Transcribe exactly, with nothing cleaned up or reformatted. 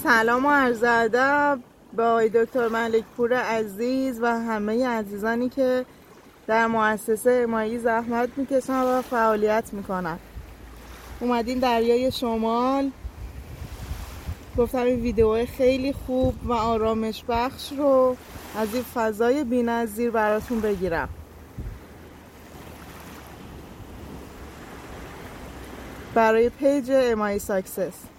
سلام و عرض ادب به آقای دکتر ملک پور عزیز و همه عزیزانی که در مؤسسه امایی زحمت میکشن و فعالیت میکنن. اومدیم دریای شمال، گفتم این ویدیو خیلی خوب و آرامش بخش رو از این فضای بی‌نظیر براتون بگیرم. برای پیج امایی ساکسس.